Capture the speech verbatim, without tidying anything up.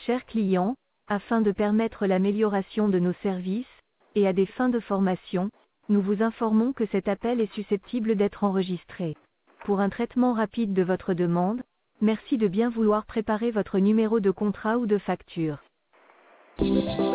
Chers clients, afin de permettre l'amélioration de nos services, et à des fins de formation, nous vous informons que cet appel est susceptible d'être enregistré. Pour un traitement rapide de votre demande, merci de bien vouloir préparer votre numéro de contrat ou de facture.